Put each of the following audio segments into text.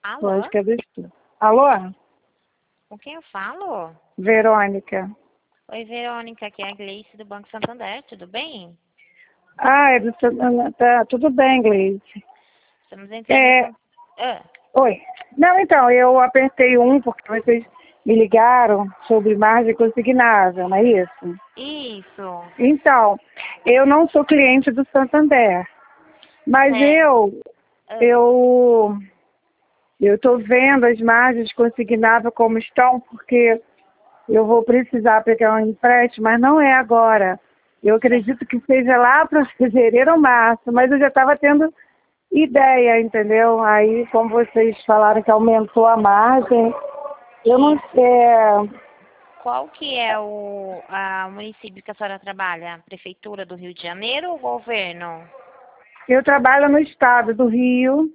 Alô? Lógica do estudo. Alô? Com quem eu falo? Verônica. Oi, Verônica, aqui é a Gleice do Banco Santander, tudo bem? É do tá, tudo bem, Gleice. Estamos entrando em É, contato. Ah, oi. Não, então, eu apertei porque vocês me ligaram sobre margem consignada, não é isso? isso. Então, eu não sou cliente do Santander, mas É, ah, eu estou vendo as margens consignadas como estão, porque eu vou precisar pegar um empréstimo, mas não é agora. Eu acredito que seja lá para fevereiro ou março, mas eu já estava tendo ideia, entendeu? Aí, como vocês falaram que aumentou a margem, eu não isso. sei. Qual que é o município que a senhora trabalha? Prefeitura do Rio de Janeiro ou governo? Eu trabalho no estado do Rio.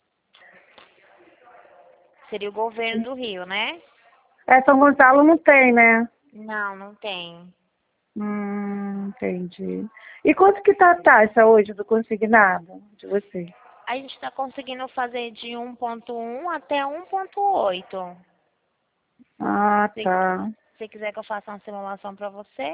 Seria o governo do Rio, né? São Gonçalo não tem, né? Não, não tem. Entendi. E quanto que tá a taxa hoje do consignado de vocês? A gente está conseguindo fazer de 1,1 até 1,8. Ah, Se tá. você quiser que eu faça uma simulação para você,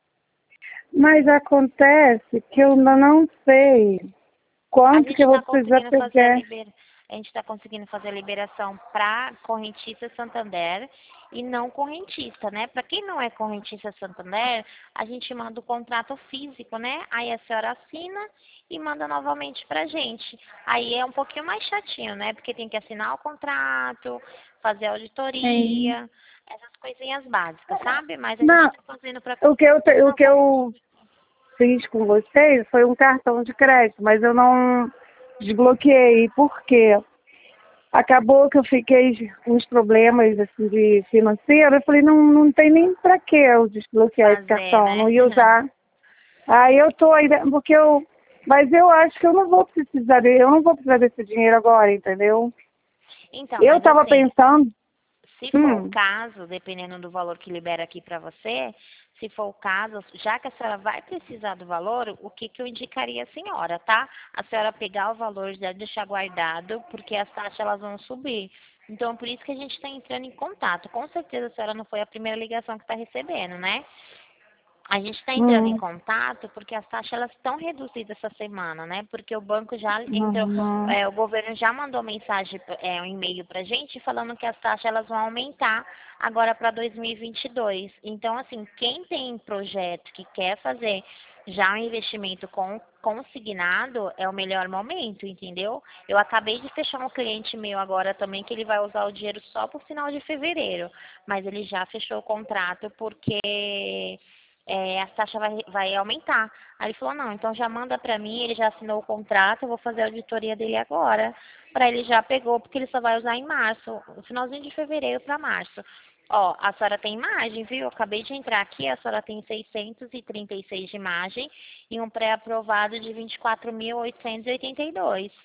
Mas acontece que eu ainda não sei a quanto gente que eu vou está precisar conseguindo fazer pegar. a gente está conseguindo fazer a liberação para correntista Santander e não correntista, né? Para quem não é correntista Santander, a gente manda o contrato físico, né? Aí a senhora assina e manda novamente para a gente. Aí é um pouquinho mais chatinho, né? Porque tem que assinar o contrato, fazer a Sim. auditoria, essas coisinhas básicas, sabe? Mas a gente Não, está fazendo para o que eu fiz com vocês foi um cartão de crédito, mas eu não desbloqueei. Por quê? Acabou que eu fiquei com uns problemas assim, de financeiro. Eu falei, não tem nem para que eu desbloquear esse fazer, cartão, não né? ia usar. Aí eu tô ainda, mas eu acho que eu não vou precisar eu não vou precisar desse dinheiro agora, entendeu? Então, Eu mas estava assim, pensando, se for o hum, caso, dependendo do valor que libera aqui para você, se for o caso, já que a senhora vai precisar do valor, o que eu indicaria à senhora, tá? A senhora pegar o valor e já deixar guardado, porque as taxas elas vão subir. Então, por isso que a gente está entrando em contato. Com certeza a senhora não foi a primeira ligação que está recebendo, né? A gente está entrando em hum, contato porque as taxas elas estão reduzidas essa semana, né? Porque o banco já entrou, hum, o governo já mandou mensagem, um e-mail para a gente falando que as taxas elas vão aumentar agora para 2022. Então, assim, quem tem projeto que quer fazer já um investimento consignado é o melhor momento, entendeu? Eu acabei de fechar um cliente meu agora também que ele vai usar o dinheiro só para o final de fevereiro, mas ele já fechou o contrato porque a taxa vai aumentar. Aí ele falou, não, então já manda para mim, ele já assinou o contrato, eu vou fazer a auditoria dele agora. Para ele já pegou, porque ele só vai usar em março, no finalzinho de fevereiro para março. Ó, a senhora tem imagem, viu? Eu acabei de entrar aqui, a senhora tem 636 de imagem e um pré-aprovado de 24.882.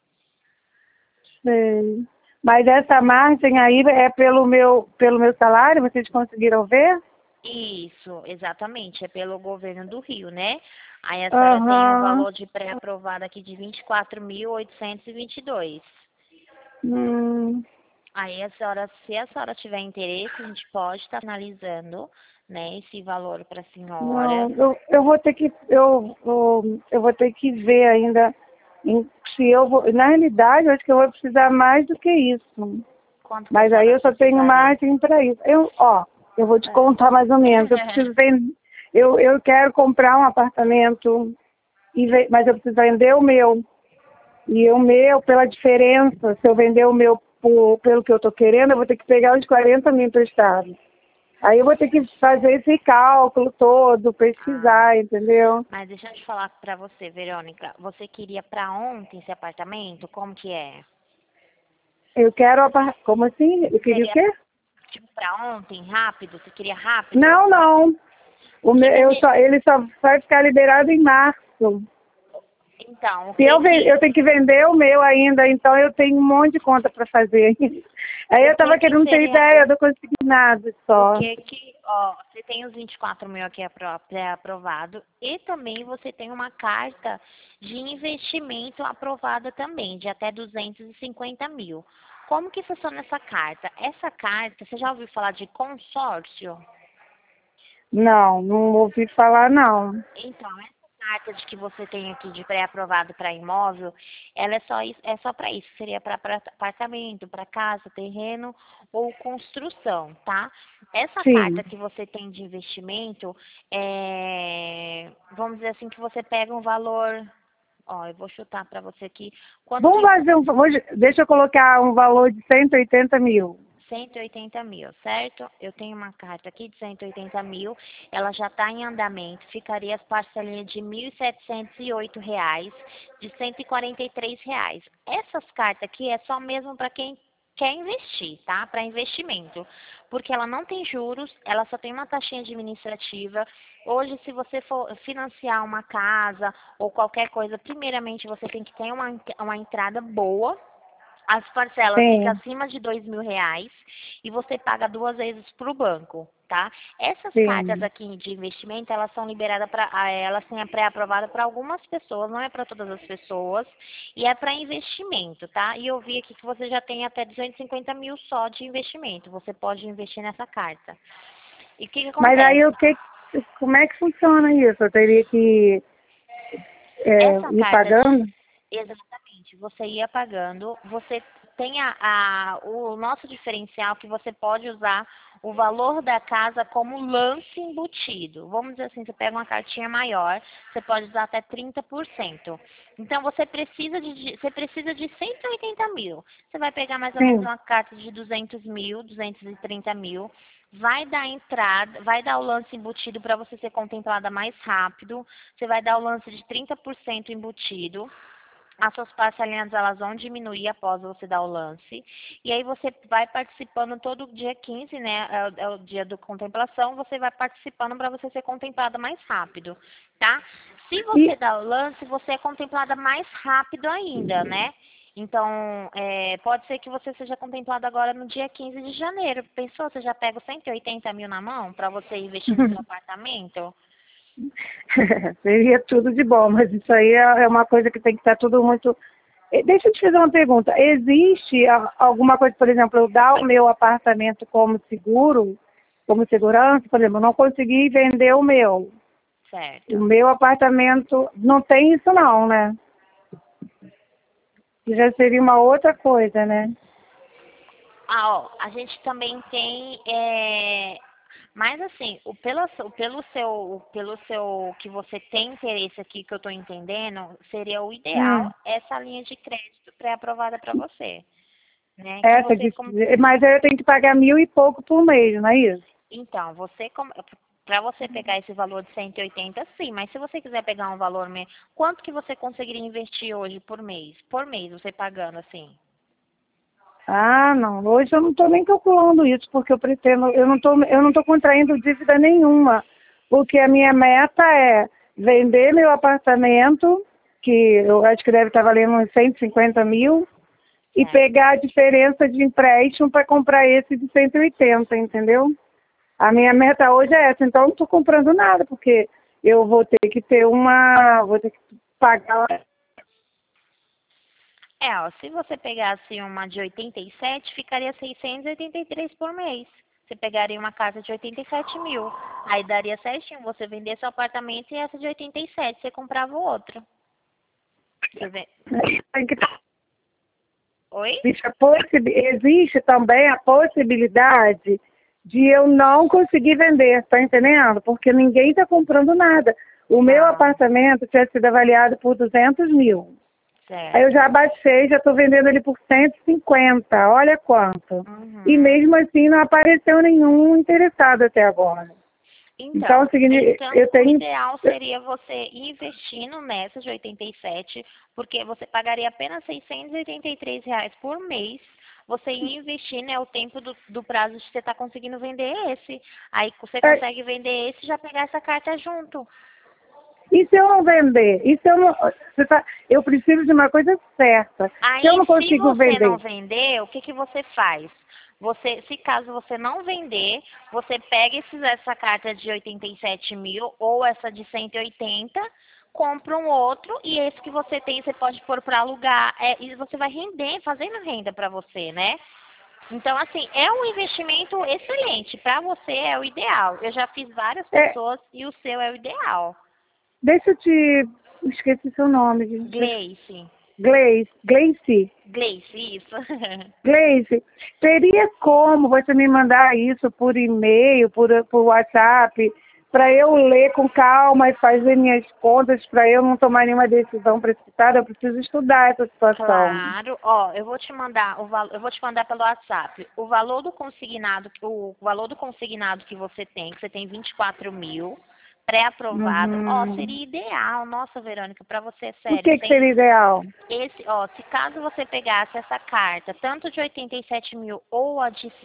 sei. Mas essa margem aí é pelo meu salário, vocês conseguiram ver? Isso, exatamente, é pelo governo do Rio, né? Aí a senhora tem o Aham. valor de pré-aprovado aqui de 24.822. Hum. Aí a senhora, se a senhora tiver interesse, a gente pode estar analisando, né, esse valor para a senhora. Não, eu vou ter que eu vou ter que ver ainda se eu vou. Na realidade, eu acho que eu vou precisar mais do que isso. Quanto que a Mas aí senhora eu só tenho precisaria? margem para isso. Eu vou te É. contar mais ou menos. Eu preciso vender. Eu quero comprar um apartamento, mas eu preciso vender o meu. E o meu, pela diferença, se eu vender o meu pelo que eu estou querendo, eu vou ter que pegar os 40 mil emprestados. Aí eu vou ter que fazer esse cálculo todo, Ah, pesquisar, entendeu? mas deixa eu te falar para você, Verônica. Você queria para ontem esse apartamento? Como que é? Eu quero como assim? Eu queria o Seria quê? tipo para ontem, rápido? Você queria rápido? Não, não. O que que a gente... Ele só vai ficar liberado em março. Então, o Se que eu que tenho que vender o meu ainda, então eu tenho um monte de conta para fazer. Aí eu o que estava que querendo ter seria ideia do consignado o só. que, ó, você tem os 24 mil aqui pré-aprovado e também você tem uma carta de investimento aprovada também, de até 250 mil. Como que funciona essa carta? Essa carta, você já ouviu falar de consórcio? Não, não ouvi falar, não. Então, essa carta de que você tem aqui de pré-aprovado para imóvel, ela é só para isso, seria para apartamento, para casa, terreno ou construção, tá? Essa carta Sim. que você tem de investimento, vamos dizer assim, que você pega um valor, ó, eu vou chutar para você aqui, quanto Vamos que fazer deixa eu colocar um valor de 180 mil. 180 mil, certo? Eu tenho uma carta aqui de 180 mil, ela já está em andamento, ficaria as parcelinhas de R$ 1.708, de R$ 143. Essas cartas aqui é só mesmo para quem quer investir, tá? Para investimento, porque ela não tem juros, ela só tem uma taxinha administrativa. Hoje, se você for financiar uma casa ou qualquer coisa, primeiramente você tem que ter uma entrada boa. As parcelas ficam Sim, acima de R$ 2.000 e você paga 2 vezes para o banco, tá? Essas cartas sim. aqui de investimento, elas são liberadas elas têm a pré-aprovada para algumas pessoas, não é para todas as pessoas, e é para investimento, tá? E eu vi aqui que você já tem até 250 mil só de investimento, você pode investir nessa carta. E o que Mas aí acontece? como é que funciona isso? Eu teria que Essa ir carta, pagando? exatamente, você ia pagando, você tem o nosso diferencial que você pode usar o valor da casa como lance embutido. Vamos dizer assim, você pega uma cartinha maior, você pode usar até 30%. Então, você precisa de 180 mil. Você vai pegar mais ou menos Sim. uma carta de 200 mil, 230 mil, vai dar entrada, vai dar o lance embutido para você ser contemplada mais rápido. Você vai dar o lance de 30% embutido. As suas parcelinhas elas vão diminuir após você dar o lance. E aí você vai participando todo dia 15, né? É o dia da contemplação, você vai participando para você ser contemplada mais rápido, tá? Se você E, dá o lance, você é contemplada mais rápido ainda, né? Então, pode ser que você seja contemplado agora no dia 15 de janeiro. Pensou, você já pega os 180 mil na mão para você investir no seu apartamento? seria tudo de bom, mas isso aí é uma coisa que tem que estar tudo muito. Deixa eu te fazer uma pergunta. Existe alguma coisa, por exemplo, eu dar o meu apartamento como seguro, como segurança, por exemplo, eu não consegui vender o meu. O Certo. meu apartamento não tem isso não, né? Que já seria uma outra coisa, né? Ó, a gente também tem, mas assim, pelo seu, que você tem interesse aqui, que eu estou entendendo, seria o ideal Hum, essa linha de crédito pré-aprovada para você, né? Que essa você, de, mas aí eu tenho que pagar 1.000 e pouco por mês, não é isso? então, para você pegar esse valor de 180, sim, mas se você quiser pegar um valor, quanto que você conseguiria investir hoje por mês? Por mês, você pagando assim? Ah, não. Hoje eu não estou nem calculando isso, porque eu não estou contraindo dívida nenhuma. Porque a minha meta é vender meu apartamento, que eu acho que deve estar valendo uns 150 mil, e Certo. pegar a diferença de empréstimo para comprar esse de 180, entendeu? A minha meta hoje é essa, então eu não estou comprando nada, porque eu vou ter que pagar. Ó, se você pegasse uma de 87, ficaria 683 por mês. Você pegaria uma casa de 87 mil. Aí daria certinho você vender seu apartamento e essa de 87, você comprava o outro. Você vê... Tem que Oi? existe também a possibilidade de eu não conseguir vender, tá entendendo? Porque ninguém está comprando nada. O meu Ah, apartamento tinha sido avaliado por 200 mil. Aí eu certo. já abaixei, já estou vendendo ele por 150, olha quanto. E Uhum. mesmo assim não apareceu nenhum interessado até agora. Então, é Então, o seguinte, então, eu o tenho. ideal seria você investindo nessa de 87, porque você pagaria apenas R$ 683 por mês. Você ia investir, né, o tempo do prazo de você estar conseguindo vender esse. Aí você é, consegue vender esse e já pegar essa carta junto. E se eu não vender? E se eu não. Eu preciso de uma coisa certa. Se eu Aí, não se consigo você não vender. vender, o que que você faz? Se caso você não vender, você pega essa carta de 87 mil ou essa de 180, compra um outro e esse que você tem você pode pôr para alugar e você vai render, fazendo renda para você, né? Então, assim, é um investimento excelente. Para você é o ideal. Eu já fiz várias pessoas e o seu é o ideal. Deixa eu te... Esqueci seu nome. Gleice. Gleice. Gleice, isso. Gleice, teria como você me mandar isso por e-mail, por WhatsApp, para eu ler com calma e fazer minhas contas, para eu não tomar nenhuma decisão precipitada? Eu preciso estudar essa situação. Claro, ó, eu vou te mandar eu vou te mandar pelo WhatsApp. O valor do consignado que você tem 24 mil, pré-aprovado. Ó, seria ideal, nossa, Verônica, para você, sério. O que seria ideal? Se caso você pegasse essa carta, tanto de 87 mil ou a de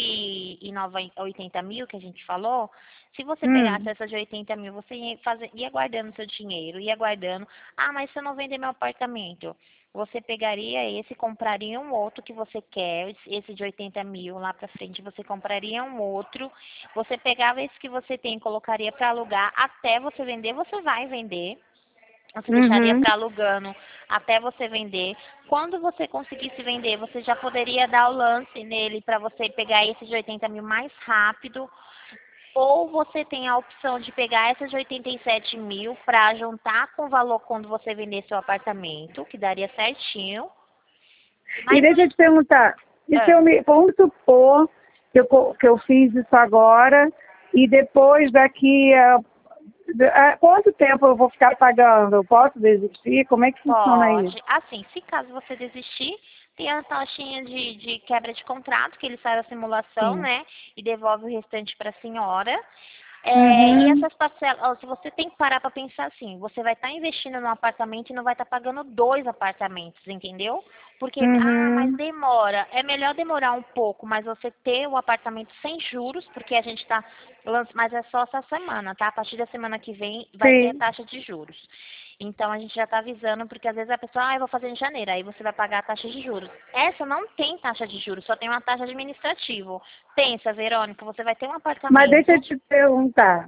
180 mil que a gente falou, se você pegasse essa de 80 mil, você ia guardando seu dinheiro, ia guardando. Ah, mas se eu não vender meu apartamento, você pegaria esse, compraria um outro que você quer, esse de 80 mil lá pra frente, você compraria um outro, você pegava esse que você tem, colocaria para alugar, até você vender, você vai vender. Você deixaria para alugando até você vender. Quando você conseguisse vender, você já poderia dar o lance nele para você pegar esse de 80 mil mais rápido. Ou você tem a opção de pegar essa de 87 mil para juntar com o valor quando você vender seu apartamento, que daria certinho. Mas e deixa eu te perguntar, vamos supor que eu fiz isso agora e depois daqui a quanto tempo eu vou ficar pagando? Eu posso desistir? Como é que funciona isso? Assim, se caso você desistir, tem a taxinha de quebra de contrato, que ele sai da simulação, né? E devolve o restante para a senhora. E essas parcelas, se você tem que parar para pensar assim, você vai estar investindo num apartamento e não vai estar pagando 2 apartamentos, entendeu? Porque, mas demora. É melhor demorar um pouco, mas você ter o apartamento sem juros, porque a gente tá, mas é só essa semana, tá? A partir da semana que vem vai ter taxa de juros. Então a gente já está avisando, porque às vezes a pessoa, eu vou fazer em janeiro, aí você vai pagar a taxa de juros. Essa não tem taxa de juros, só tem uma taxa administrativa. Pensa, Verônica, você vai ter um apartamento. Mas deixa eu te perguntar.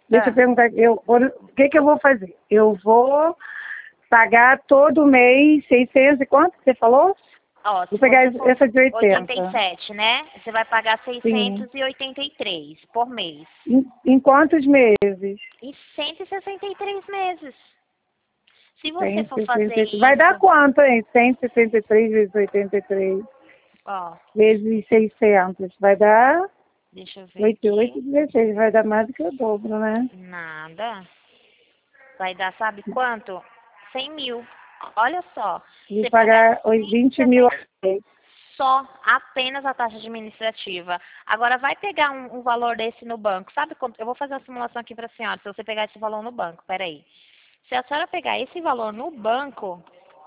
O que eu vou fazer? Eu vou pagar todo mês 600 e quanto que você falou? Ó, vou pegar essa de 80. 87, né? Você vai pagar 683 por mês. Em quantos meses? Em 163 meses. Se você for fazer isso... Vai dar quanto, hein? 163 vezes 83. Ó. Vezes 600. Vai dar... Deixa eu ver 88, 16. Vai dar mais do que o dobro, né? Nada. Vai dar, sabe quanto? 100 mil. Olha só. Você pagar 20 mil. Só, apenas a taxa administrativa. Agora, vai pegar um valor desse no banco. Sabe quanto? Eu vou fazer a simulação aqui para a senhora, se você pegar esse valor no banco. Peraí. Se a senhora pegar esse valor no banco,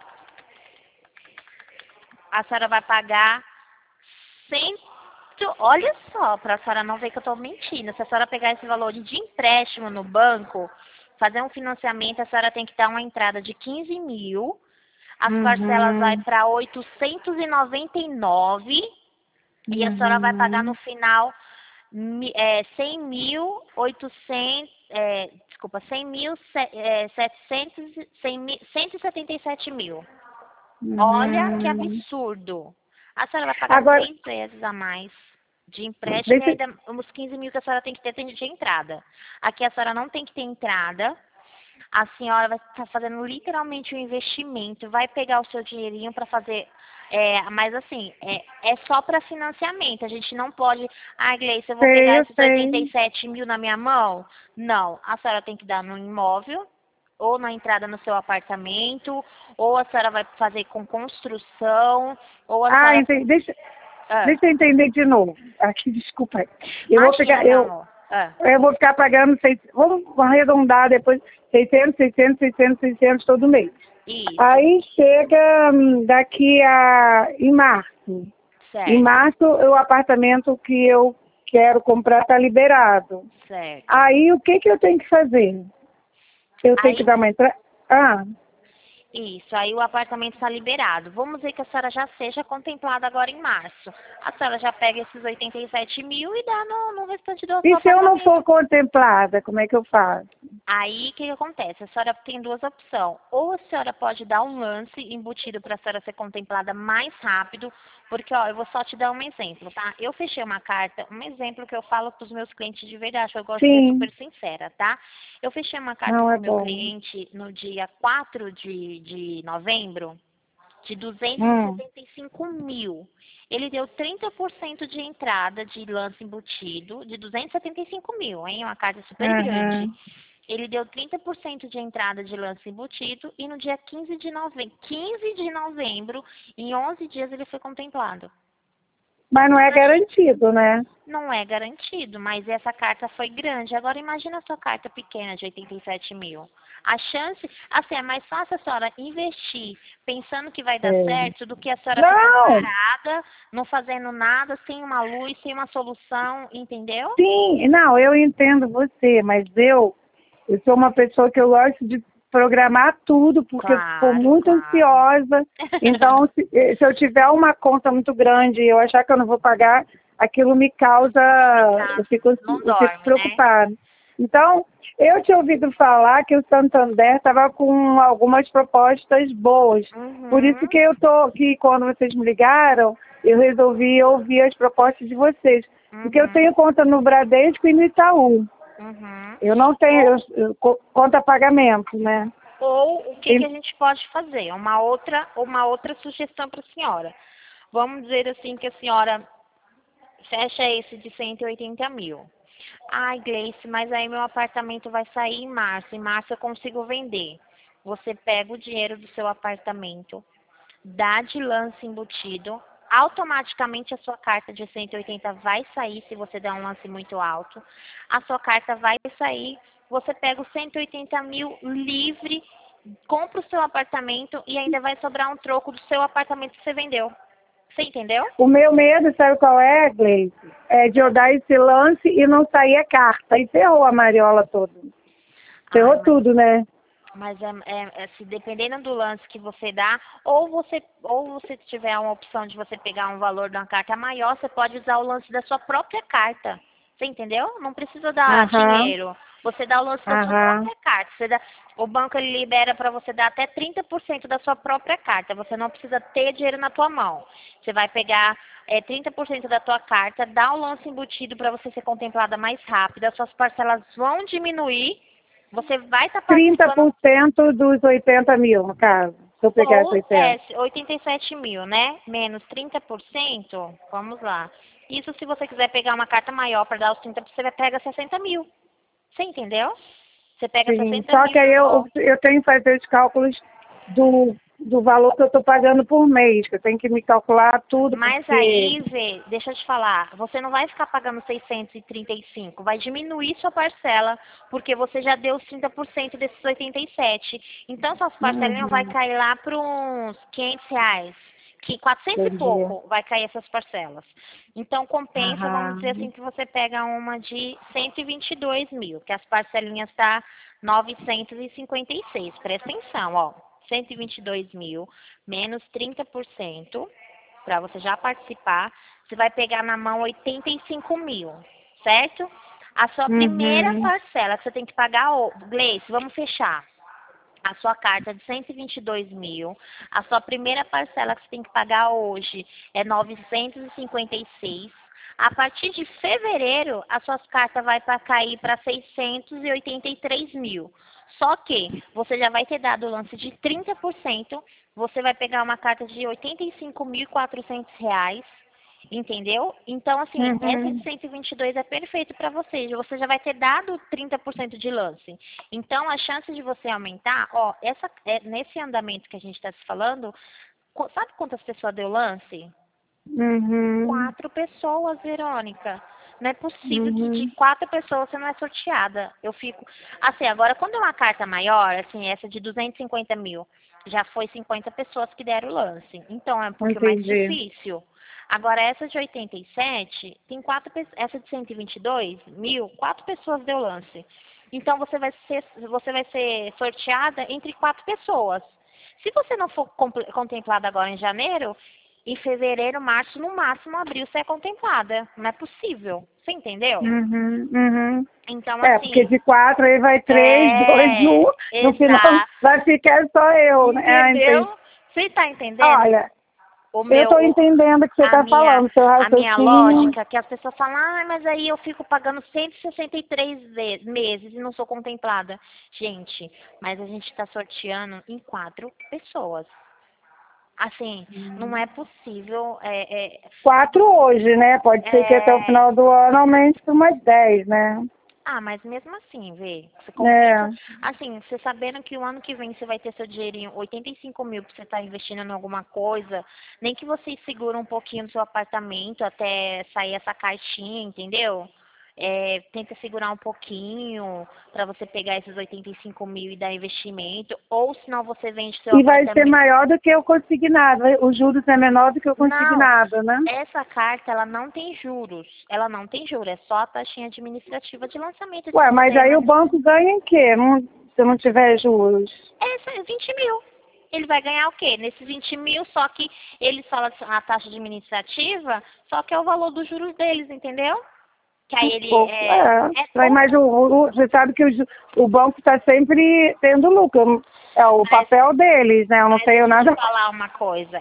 a senhora vai pagar 100. Olha só, para a senhora não ver que eu estou mentindo. Se a senhora pegar esse valor de empréstimo no banco, fazer um financiamento, a senhora tem que dar uma entrada de 15 mil. As parcelas vai para 899 e a senhora vai pagar no final 177 mil. Olha que absurdo. A senhora vai pagar 3 vezes a mais de empréstimo e ainda uns 15 mil que a senhora tem que ter de entrada. Aqui a senhora não tem que ter entrada. A senhora vai estar fazendo literalmente um investimento, vai pegar o seu dinheirinho para fazer, mas assim, é só para financiamento. A gente não pode, Gleice, eu vou pegar esses 87 mil na minha mão? Não, a senhora tem que dar no imóvel, ou na entrada no seu apartamento, ou a senhora vai fazer com construção, ou a senhora... entendi. Deixa eu entender de novo. Aqui, desculpa aí. Eu vou ficar pagando, vamos arredondar depois, 600 todo mês. Isso. Aí chega em março. Certo. Em março, o apartamento que eu quero comprar está liberado. Certo. Aí, o que eu tenho que fazer? Eu tenho que dar uma entrada? Isso, aí o apartamento está liberado. Vamos ver que a senhora já seja contemplada agora em março. A senhora já pega esses 87 mil e dá no restante do seu E se eu não for apartamento. contemplada, como é que eu faço? Aí, o que acontece? A senhora tem duas opções. Ou a senhora pode dar um lance embutido para a senhora ser contemplada mais rápido, porque, ó, eu vou só te dar um exemplo, tá? Eu fechei uma carta, um exemplo que eu falo para os meus clientes de verdade, eu gosto de ser Sim, super sincera, tá? Eu fechei uma carta não com é o meu bom. cliente no dia 4 de novembro, de Hum, 275 mil. Ele deu 30% de entrada de lance embutido de 275 mil, hein? Uma carta super grande. aham. Ele deu 30% de entrada de lance embutido e no dia 15 de novembro, em 11 dias ele foi contemplado. Mas não é Imagina, garantido, né? não é garantido, mas essa carta foi grande. Agora imagina a sua carta pequena de 87 mil. A chance, assim, é mais fácil a senhora investir pensando que vai dar É. certo do que a senhora ficar Não, parada, não fazendo nada, sem uma luz, sem uma solução, entendeu? sim, não, eu entendo você, mas eu sou uma pessoa que eu gosto de programar tudo, porque eu sou Claro, muito claro. ansiosa. Então, se eu tiver uma conta muito grande e eu achar que eu não vou pagar, aquilo me causa, Ficar, não eu fico dorme, né? preocupada. Então, eu tinha ouvido falar que o Santander estava com algumas propostas boas. Por isso Uhum, que quando vocês me ligaram, eu resolvi ouvir as propostas de vocês. Porque eu tenho uhum, conta no Bradesco e no Itaú. uhum. Eu não tenho Ou, conta pagamento, né? ou o que que E- a gente pode fazer? Uma outra sugestão para a senhora. Vamos dizer assim que a senhora fecha esse de 180 mil. Ai, Gleice, mas aí meu apartamento vai sair em março. Em março eu consigo vender. Você pega o dinheiro do seu apartamento, dá de lance embutido, automaticamente a sua carta de 180 vai sair se você der um lance muito alto. A sua carta vai sair, você pega os 180 mil livre, compra o seu apartamento e ainda vai sobrar um troco do seu apartamento que você vendeu. Você entendeu? O meu medo, sabe qual é, Gleice? É de eu dar esse lance e não sair a carta. E ferrou a mariola toda. Ai, Ferrou tudo, né? mas se dependendo do lance que você dá, ou você tiver uma opção de você pegar um valor de uma carta maior, você pode usar o lance da sua própria carta. Você entendeu? Não precisa dar Aham, dinheiro. Você dá o lance da sua aham. própria carta. O banco ele libera para você dar até 30% da sua própria carta. Você não precisa ter dinheiro na tua mão. Você vai pegar 30% da tua carta, dá o lance embutido para você ser contemplada mais rápido. As suas parcelas vão diminuir. Você vai estar Trinta participando por cento dos 80 mil, no caso. Se eu pegar esse ou 80. 87 mil, né? Menos 30%, vamos lá. Isso se você quiser pegar uma carta maior para dar os 30%, você pega 60 mil. Você entendeu? Você pega Sim. 60 Só mil que de aí volta. eu tenho que fazer os cálculos do valor que eu estou pagando por mês. Que eu tenho que me calcular tudo, Mas porque... aí, Vê, deixa eu te falar, você não vai ficar pagando 635, vai diminuir sua parcela, porque você já deu os 30% desses 87. Então, suas parcelinhas vai Uhum, cair lá para uns R$ 500, que 400 e entendi. pouco vai cair essas parcelas. Então, compensa, vamos dizer Aham. assim, que você pega uma de 122 mil, que as parcelinhas tá 956. Presta atenção, ó. 122 mil menos 30% para você já participar, você vai pegar na mão 85 mil, certo? A sua primeira Uhum. parcela que você tem que pagar, Gleice, vamos fechar. A sua carta de 122 mil, a sua primeira parcela que você tem que pagar hoje é 956. A partir de fevereiro, as suas cartas vai para cair para 683 mil. Só que você já vai ter dado o lance de 30%, você vai pegar uma carta de R$ 85.400, entendeu? Então, assim, essa de Uhum. 122 é perfeito para você já vai ter dado 30% de lance. Então, a chance de você aumentar, ó, nesse andamento que a gente está se falando, sabe quantas pessoas deu lance? Uhum. 4 pessoas, Verônica. Não é possível que de Uhum. 4 pessoas você não é sorteada. Eu fico. Assim, agora, quando é uma carta maior, assim, essa de 250 mil, já foi 50 pessoas que deram o lance. Então, é um pouquinho mais Entendi. difícil. Agora, essa de 87, tem 4 essa de 122 mil, 4 pessoas deu lance. Então, você vai ser sorteada entre 4 pessoas. Se você não for contemplada agora em janeiro, em fevereiro, março, no máximo abril, você é contemplada. Não é possível. Você entendeu? Uhum. Então, Porque assim, de 4 aí vai 3, 2, 1. No final exato. vai ficar só eu, né? Ah, entendi. Entendeu? Você tá entendendo? Olha, O eu estou meu, entendendo o que você está falando, seu a minha raciocínio. lógica, que as pessoas falam, ah, mas aí eu fico pagando 163 meses e não sou contemplada. Gente, mas a gente está sorteando em 4 pessoas. Assim, não é possível. 4 hoje, né? Pode ser que até o É, final do ano aumente para umas 10, né? ah, mas mesmo assim, vê, você É. compensa, assim, você sabendo que o ano que vem você vai ter seu dinheirinho, 85 mil pra você estar investindo em alguma coisa, nem que você segura um pouquinho do seu apartamento até sair essa caixinha, entendeu? Tenta segurar um pouquinho para você pegar esses 85 mil e dar investimento, ou senão você vende seu E vai ser apartamento. maior do que o consignado. Os juros é menor do que o Não, consignado, né? essa carta ela não tem juros, ela não tem juros, é só a taxinha administrativa de lançamento de Ué, mas aí o sistema. banco ganha em quê? Se não tiver juros? Essa é 20 mil. Ele vai ganhar o quê? Nesses 20 mil, só que eles falam a taxa administrativa, só que é o valor dos juros deles, entendeu? Que aí ele Pouco. é Mas pouco. você sabe que o banco está sempre tendo lucro. É o Mas, papel deles, né? Eu não mas tenho deixa eu te nada. falar uma coisa.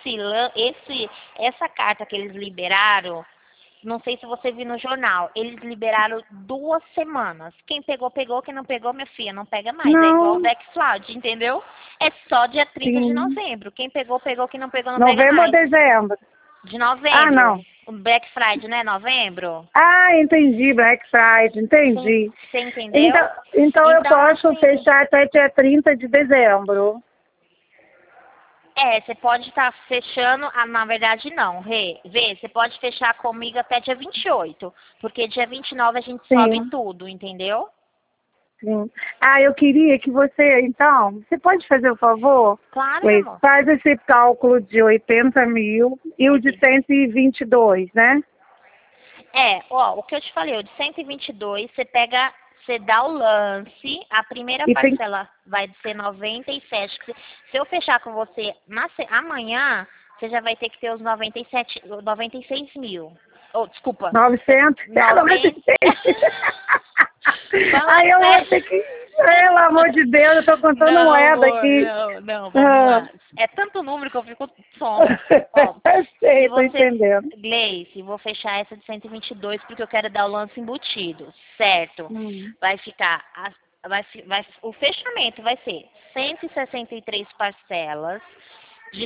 Essa carta que eles liberaram, não sei se você viu no jornal, eles liberaram 2 semanas. Quem pegou, pegou. Quem não pegou, minha filha, não pega mais. É igual o Não, Black Friday, entendeu? É só dia 30 de sim. novembro. Quem pegou, pegou. Quem não pegou, não pega Novembro ou mais. dezembro? De Ah, novembro. não. O Black Friday, não é novembro? Ah, entendi, Black Friday, Sim, entendi. você entendeu? Então eu Então, posso assim, fechar até dia 30 de dezembro. você pode estar fechando, na verdade não, Vê, você pode fechar comigo até dia 28, porque dia 29 a gente sobe Sim, tudo, entendeu? sim. Ah, eu queria que você pode fazer o favor? Claro, meu Luiz, amor. faz esse cálculo de 80 mil e o de 122, né? O que eu te falei, o de 122, você dá o lance, a primeira E tem parcela vai ser 97. Se eu fechar com você amanhã, você já vai ter que ter os 97, 96 mil. Oh, desculpa, 900, 90. 96. Fala Aí eu vou ter sério. que, pelo amor de Deus, eu tô contando Não, moeda amor, aqui. não, vamos Ah, lá. É tanto número que eu fico sonsa. Ó, se sei, tô você, entendendo. Gleice, vou fechar essa de 122 porque eu quero dar o lance embutido, certo? Hum. Vai ficar, o fechamento vai ser 163 parcelas de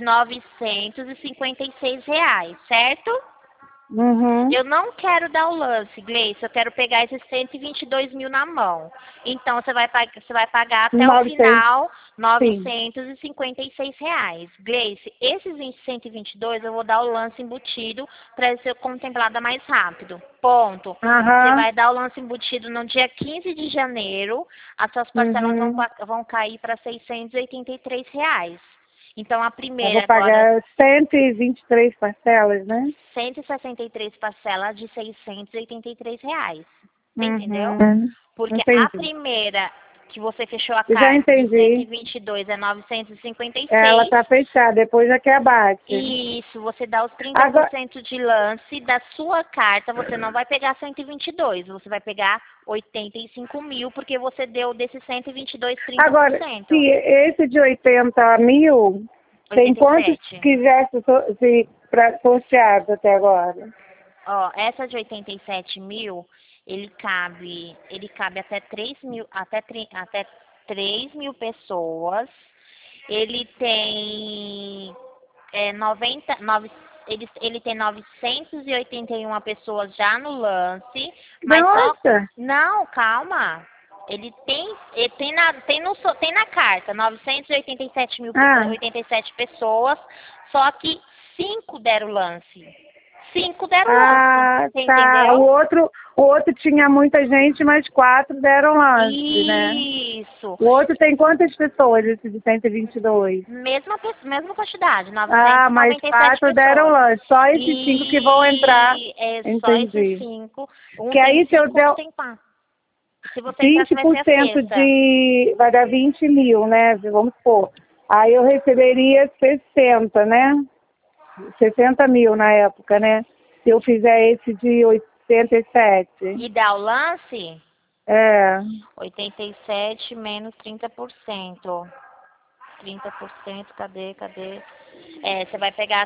R$ 956, certo? Uhum. Eu não quero dar o lance, Gleice, eu quero pegar esses 122 mil na mão. Então, você vai pagar até o 900, final sim. R$ 956. Gleice, esses 122 eu vou dar o lance embutido para ser contemplada mais rápido. Ponto. Você Aham. vai dar o lance embutido no dia 15 de janeiro, as suas parcelas Uhum. vão cair para R$ 683. Então, a Eu vou primeira agora pagar 123 parcelas, né? 163 parcelas de R$ 683. Você entendeu? Uhum. Porque a Entendi. primeira que você fechou a Eu já carta de entendi. 122 é Ela 956. tá fechada, depois já que abate. Isso, você dá os Agora, 30% de lance da sua carta, você não vai pegar 122, você vai pegar 85 mil, porque você deu desses 122, agora, se 30%. esse de 80 mil, tem quantos 87. que já sorteados até agora? Ó, essa de 87 mil, ele cabe até 3 mil, até 3 mil pessoas. Ele tem 90, ele tem 981 pessoas já no lance, mas só, Nossa! não, calma. Tem na carta 987 mil, Ah, 87 pessoas, só que 5 deram lance. 5 deram lance, ah, você tá. entendeu? O outro tinha muita gente, mas 4 deram lance, né? Isso. O outro tem quantas pessoas, esse de 122? Mesma quantidade, Ah, mais 997 4 deram pessoas. lance. Só esses 5 que vão entrar. E é só esses Entendi. 5. Um Que tem aí se eu 5, der outro tem 4. Se você entrar, você vai ser a 20% sexta. vai dar 20 mil, né? Vamos supor. Aí eu receberia 60, né? 60 mil na época, né? Se eu fizer esse de 87. E dá o lance? É. 87 menos 30%. 30%, cadê? Você vai pegar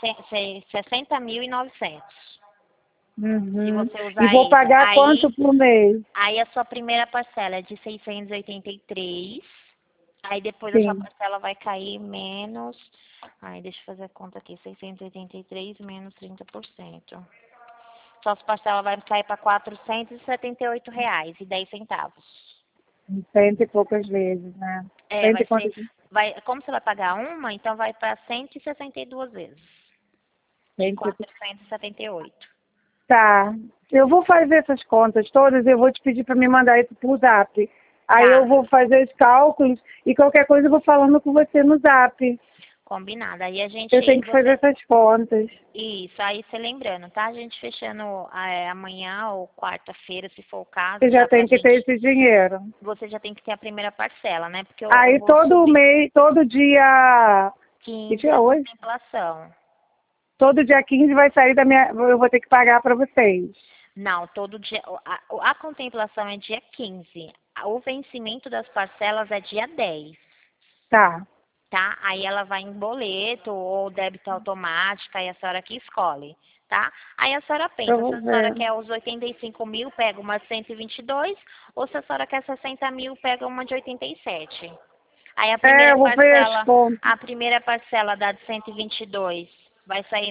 60.900. Se Uhum. você E usar vou esse. pagar quanto por mês? Aí a sua primeira parcela é de 683. Aí depois a sua Sim. parcela vai cair menos. Aí deixa eu fazer a conta aqui. 683 menos 30%. Sua parcela vai cair para R$ 478,10. Cento e poucas vezes, né? Cento Vai e ser. quantas vezes? Como você vai pagar uma, então vai para 162 vezes. De Cento e- 478. Tá. Eu vou fazer essas contas todas e eu vou te pedir para me mandar isso por Zap. Aí eu Tá, vou fazer os cálculos e qualquer coisa eu vou falando com você no Zap. combinado. Aí a gente. Eu tenho que fazer essas contas. Isso, aí você lembrando, tá? A gente fechando amanhã ou quarta-feira, se for o caso, Você já já pra tem que ter gente. esse dinheiro. Você já tem que ter a primeira parcela, né? Porque eu Aí vou todo subir mês, todo dia. Que 15 dia é a hoje? contemplação. Todo dia 15 vai sair da minha. Eu vou ter que pagar para vocês. Não, todo dia. A contemplação é dia 15. O vencimento das parcelas é dia 10. Tá. Tá? Aí ela vai em boleto ou débito automático, aí a senhora que escolhe, tá? Aí a senhora Eu pensa, se vou a senhora ver. quer os 85 mil, pega uma de 122, ou se a senhora quer 60 mil, pega uma de 87. Aí Eu vou ver as contas. a primeira parcela da de 122 vai sair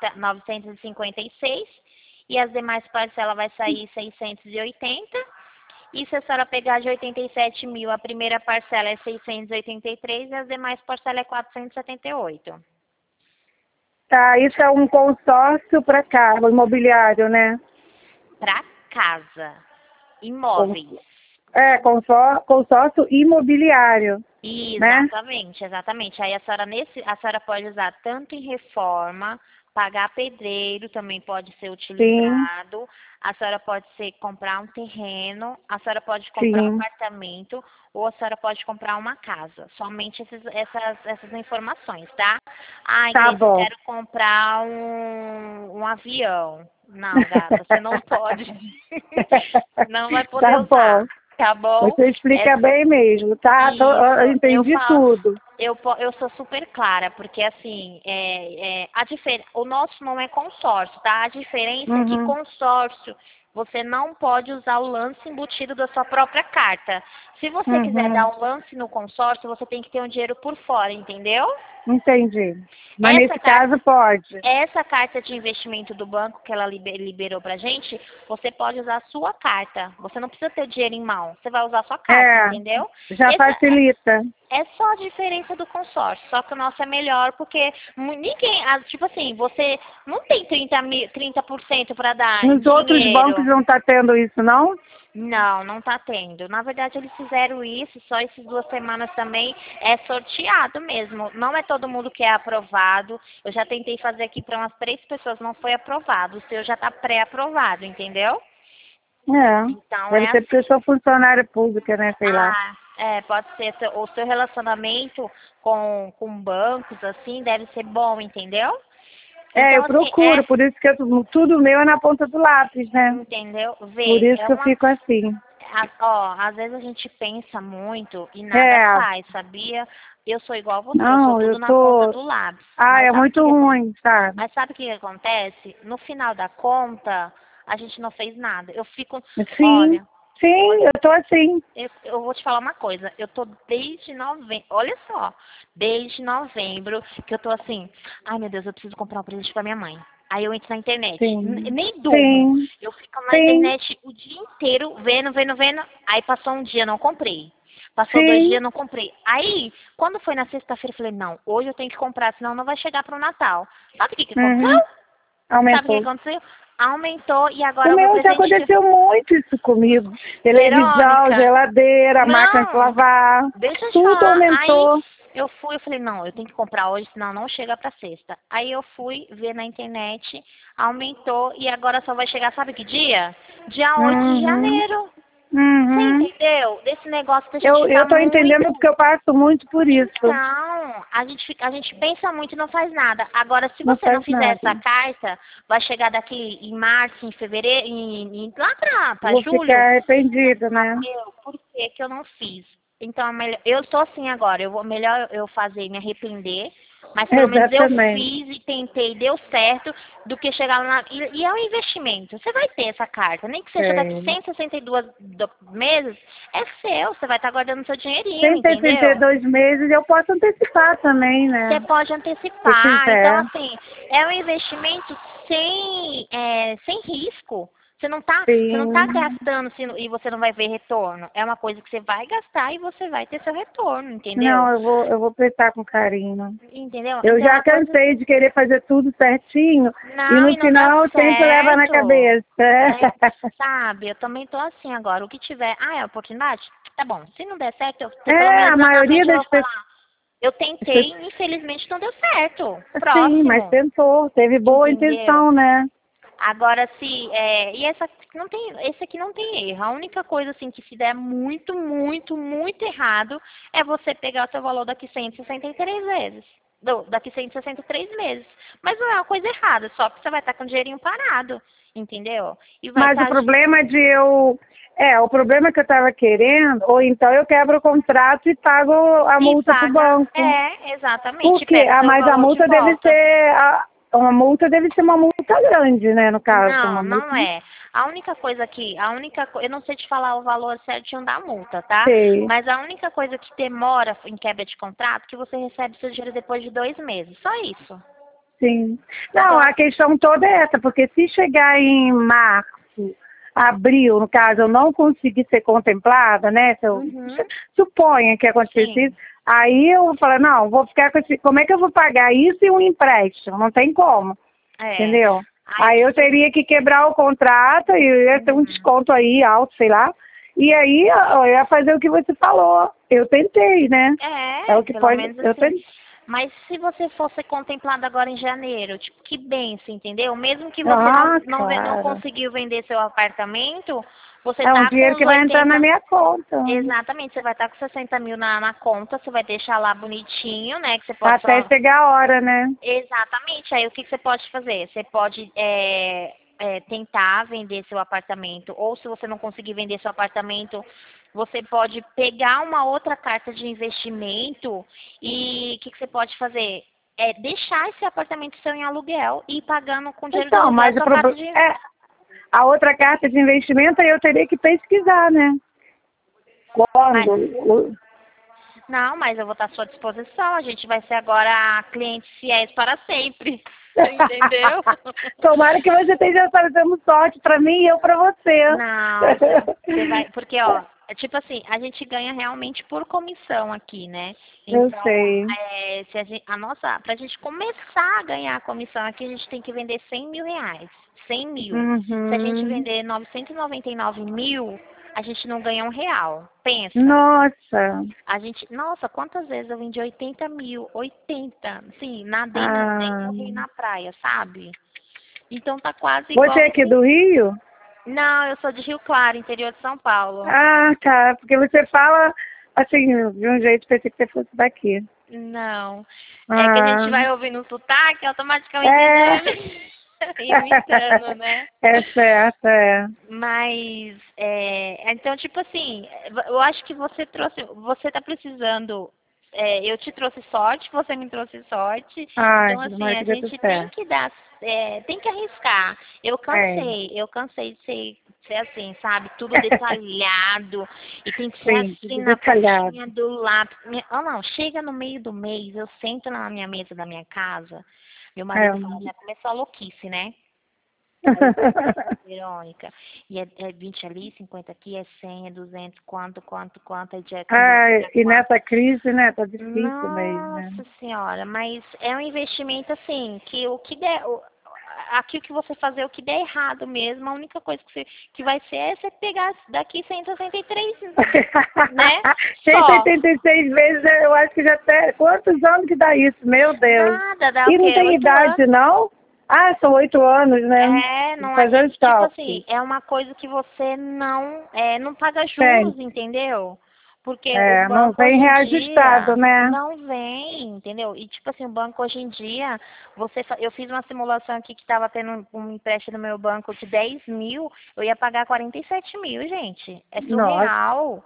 956, e as demais parcelas vai sair 680. E se a senhora pegar de 87 mil, a primeira parcela é 683 e as demais parcelas é 478. Tá, isso é um consórcio para carro imobiliário, né? Para casa, Con- imóveis. Consórcio imobiliário, né? Exatamente, exatamente. Aí a senhora pode usar tanto em reforma, pagar pedreiro também pode ser Sim, utilizado. A senhora pode comprar um terreno, a senhora pode comprar um sim. apartamento ou a senhora pode comprar uma casa. Somente essas informações, tá? Ah, Tá Gleice, eu bom. quero comprar um avião. Não, gata, você não pode. Não vai poder Tá usar, bom. tá bom? Você explica bem mesmo, tá? Isso, Eu eu entendi falo, tudo. eu sou super clara, porque assim, o nosso não é consórcio, tá? A diferença é que Uhum, consórcio, você não pode usar o lance embutido da sua própria carta. Se você quiser dar uhum. um lance no consórcio, você tem que ter um dinheiro por fora, entendeu? Entendi. Mas Essa nesse carta, caso pode. essa carta de investimento do banco que ela liberou pra gente, você pode usar a sua carta. Você não precisa ter o dinheiro em mão. Você vai usar a sua carta, É, entendeu? já facilita. É só a diferença do consórcio. Só que o nosso é melhor porque ninguém, tipo assim, você não tem 30% para dar em Nos outros bancos dinheiro. não tá tendo isso, não? Não, não tá tendo. Na verdade, eles fizeram isso só essas 2 semanas também. É sorteado mesmo. Não é todo mundo que é aprovado. Eu já tentei fazer aqui para umas 3 pessoas, não foi aprovado. O seu já tá pré-aprovado, entendeu? É. Então Deve é ser porque eu assim. sou funcionária pública, né? Sei lá. Pode ser. O seu relacionamento com bancos, assim, deve ser bom, entendeu? Eu Então, assim, procuro, por isso que tudo meu é na ponta do lápis, né? entendeu? Por Vê, isso que eu fico assim. às vezes a gente pensa muito e nada É, faz, sabia? Eu sou igual a você, eu sou não, eu tudo na ponta tô. do lápis. Ah, é muito ruim, sabe? Mas sabe o que acontece? No final da conta, a gente não fez nada. Eu fico, Sim, olha, sim, eu tô assim. eu vou te falar uma coisa. Eu tô desde novembro, olha só, desde novembro que eu tô assim, ai meu Deus, eu preciso comprar um presente pra minha mãe. Aí eu entro na internet, Sim, nem durmo. sim, Eu fico na sim, internet o dia inteiro, vendo. Aí passou um dia, não comprei. Passou 2 dias, sim. não comprei. Aí, quando foi na sexta-feira, eu falei, não, hoje eu tenho que comprar, senão não vai chegar pro Natal. Sabe o que aconteceu? Uhum. Sabe o que Aumentou. aconteceu? Aumentou e O agora o meu meu já presente aconteceu muito isso comigo. Televisão, Verônica, geladeira, máquina de não, lavar, deixa eu te tudo falar. Aí aumentou. eu falei, não, eu tenho que comprar hoje, senão não chega pra sexta. Aí eu fui ver na internet, aumentou e agora só vai chegar, sabe que dia? Dia 8 de Uhum. janeiro. Você Uhum. entendeu? Desse negócio da gente Eu ficar tô entendendo muito... porque eu passo muito por isso. Então, a gente pensa muito e não faz nada. Agora, se Não você não faz fizer essa nada. carta, vai chegar daqui em março, em fevereiro, lá pra Vou julho, ficar arrependida, né? por que que eu não fiz? Então, eu estou assim agora, melhor eu fazer, me arrepender, mas pelo menos eu Exatamente. fiz e tentei, deu certo, do que chegar lá. E é um investimento. Você vai ter essa carta, nem que seja daqui É. 162 meses, é seu, você vai estar guardando seu dinheirinho, entendeu? 162 meses eu posso antecipar também, Você né? pode Se antecipar. Então, quiser. assim, é um investimento sem risco. Você não tá Sim. gastando e você não vai ver retorno. É uma coisa que você vai gastar e você vai ter seu retorno, entendeu? Não, eu vou prestar com carinho. Entendeu? Eu Então é já uma coisa. cansei de querer fazer tudo certinho e Não, no e não dá final sempre leva na certo. cabeça. É, sabe, eu também tô assim agora. O que tiver, é oportunidade? Tá bom. Se não der certo, pelo É, menos a lá na maioria frente eu das vou pessoas. falar. Eu tentei, infelizmente não deu certo. Sim, mas Próximo. tentou, teve boa Entendeu? intenção, né? Agora, e essa não tem, esse aqui não tem erro. A única coisa assim que se der muito, muito, muito errado é você pegar o seu valor daqui 163 vezes. Daqui 163 meses. Mas não é uma coisa errada, só que você vai estar com o dinheirinho parado, entendeu? E vai Mas o estar problema de eu. É, o problema que eu estava querendo, ou então eu quebro o contrato e pago a e multa pro paga, banco. exatamente, Porque, pega seu mas a valor de multa deve volta. ser. Uma multa deve ser uma multa grande, né, no caso. Não, Uma multa, não não é. Eu não sei te falar o valor certinho da multa, tá? sei. Mas a única coisa que demora em quebra de contrato é que você recebe seu dinheiro depois de 2 meses. Só isso. Sim. Não, Então, a questão toda é essa, porque se chegar em março, abril, no caso, eu não conseguir ser contemplada, né? Se eu uhum, suponha que acontecesse sim. isso, aí eu vou falar, não, vou ficar com esse. Como é que eu vou pagar isso e um empréstimo? Não tem como, É. entendeu? Aí o Aí que eu que você. teria que quebrar o contrato e ia ter um Uhum. desconto aí alto, sei lá. E aí eu ia fazer o que você falou. Eu tentei, né? É o que Pelo pode. menos Eu assim. tentei. Mas se você fosse contemplado agora em janeiro, tipo, que benção, entendeu? Mesmo que você Ah, não claro. conseguiu vender seu apartamento, você É um tá com dinheiro os que vai entrar na 80. minha conta. Exatamente, você vai estar com 60 mil na conta, você vai deixar lá bonitinho, né? Que você pode Até só. chegar a hora, né? Exatamente, aí o que você pode fazer? Você pode tentar vender seu apartamento, ou se você não conseguir vender seu apartamento, você pode pegar uma outra carta de investimento e o que você pode fazer? É deixar esse apartamento seu em aluguel e ir pagando com dinheiro de Então, aluguel mas a o sua carta problema de. é a outra carta de investimento aí eu teria que pesquisar, né? Mas Quando? Não, mas eu vou estar à sua disposição. A gente vai ser agora clientes fiéis para sempre. Entendeu? Tomara que você esteja fazendo sorte para mim e eu para você. Não, você vai. Porque, ó, é tipo assim, a gente ganha realmente por comissão aqui, né? Eu Então, sei. se pra gente começar a ganhar a comissão aqui, a gente tem que vender 100 mil reais. 100 mil. Se a gente Uhum. vender 999 mil, a gente não ganha R$ 1. Pensa. Nossa. Nossa, quantas vezes eu vendi 80 mil? 80. Sim, nadei Ah. no rio na praia, sabe? Então tá quase Você igual é aqui você. do Rio? Não, eu sou de Rio Claro, interior de São Paulo. Ah, tá. Porque você fala assim, de um jeito, pensei que você fosse daqui. Não. É que a gente Ah. vai ouvindo o sotaque, automaticamente a gente É. vai imitando, né? É certo, é. Mas, então, tipo assim, eu acho que você tá precisando, eu te trouxe sorte, você me trouxe sorte, Ai, então, assim, tomara a que dê tudo gente tem certo. que tem que arriscar. É, Eu cansei de ser assim, sabe, tudo detalhado, e tem que ser sim, assim, tudo na detalhado. pontinha do lápis. Não, chega no meio do mês, eu sento na minha mesa da minha casa, meu É. marido fala, já começou a louquice, né? Verônica. E é 20 ali, 50 aqui, é 100, é 200, quanto, é de aqui, Ah, é e quanto. nessa crise, né, tá difícil mesmo, né? Nossa senhora, mas é um investimento assim, que o que der, aqui o que você fazer, o que der errado mesmo, a única coisa que vai ser é você pegar daqui 163, né? Só. 186 vezes, eu acho que já até. Quantos anos que dá isso? Meu Deus. Nada, dá o E não quê? tem 8 idade, anos. não? Ah, são 8 anos, né? Não é, Fazer os tipo cálculos. assim, é uma coisa que você não paga Tem. juros, entendeu? Porque o Não banco vem hoje em reajustado, dia né? não vem, entendeu? E tipo assim, o banco hoje em dia, eu fiz uma simulação aqui que estava tendo um empréstimo no meu banco de 10 mil, eu ia pagar 47 mil, gente. É Nossa. surreal,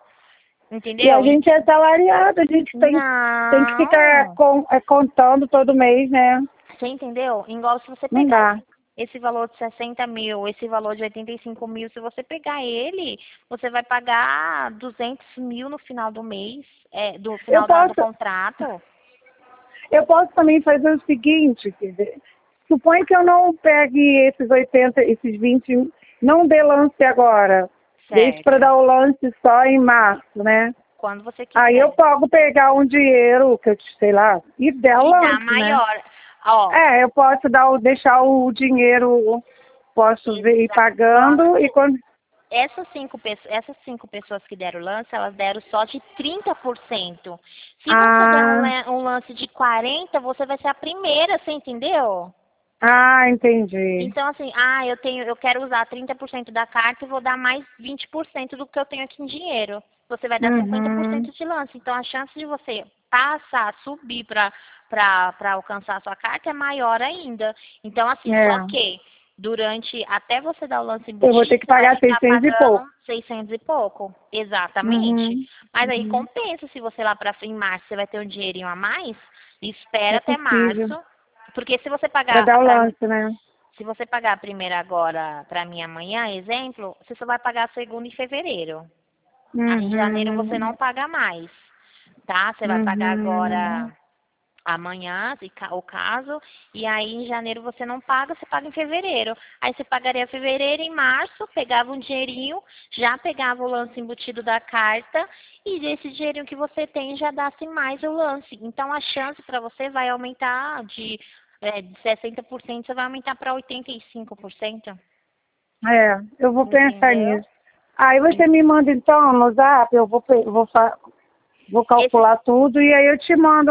E a entendeu? gente é salariado, a gente tem que ficar Não, contando todo mês, né? você entendeu? Igual se você Não pegar dá. esse valor de 60 mil, esse valor de 85 mil, se você pegar ele, você vai pagar 200 mil no final do mês, do Eu final do posso, contrato. eu posso também fazer o seguinte, quer dizer, supõe que eu não pegue esses 80, esses 20, não dê lance agora. Deixe para Certo. dar o lance só em março, né? Quando você Aí eu quiser. posso pegar um dinheiro, que eu sei lá, e der o E dá lance, né? maior. Ó, Eu posso deixar o dinheiro, posso ir pagando e quando quando. essas cinco pessoas que deram lance, elas deram só de 30%. Se você der Ah, um lance de 40%, você vai ser a primeira, você entendeu? entendi. Então, assim, eu quero usar 30% da carta e vou dar mais 20% do que eu tenho aqui em dinheiro. Você vai dar Uhum. 50% de lance. Então, a chance de você passar, subir para alcançar a sua carta é maior ainda. Então, assim, só É. que até você dar o lance Eu vou ter embutido, que você vai pagar ficar 600 e pagando pouco. 600 e pouco. Exatamente. Uhum. Mas aí Uhum. compensa se você lá em março você vai ter um dinheirinho a mais, espera É até possível. março. Porque se você Para pagar dar o lance, né? se você pagar a primeira agora para mim amanhã, exemplo, você só vai pagar a segunda em fevereiro. Aí em janeiro você Uhum. não paga mais, tá? Você vai pagar Uhum. agora amanhã, o caso, e aí em janeiro você não paga, você paga em fevereiro. Aí você pagaria fevereiro, em março, pegava um dinheirinho, já pegava o lance embutido da carta, e desse dinheirinho que você tem já dá-se mais o lance. Então a chance para você vai aumentar de 60%, você vai aumentar para 85%. Eu vou pensar Entendeu? nisso. Aí você me manda então no Zap, vou Esse, calcular tudo e aí eu te mando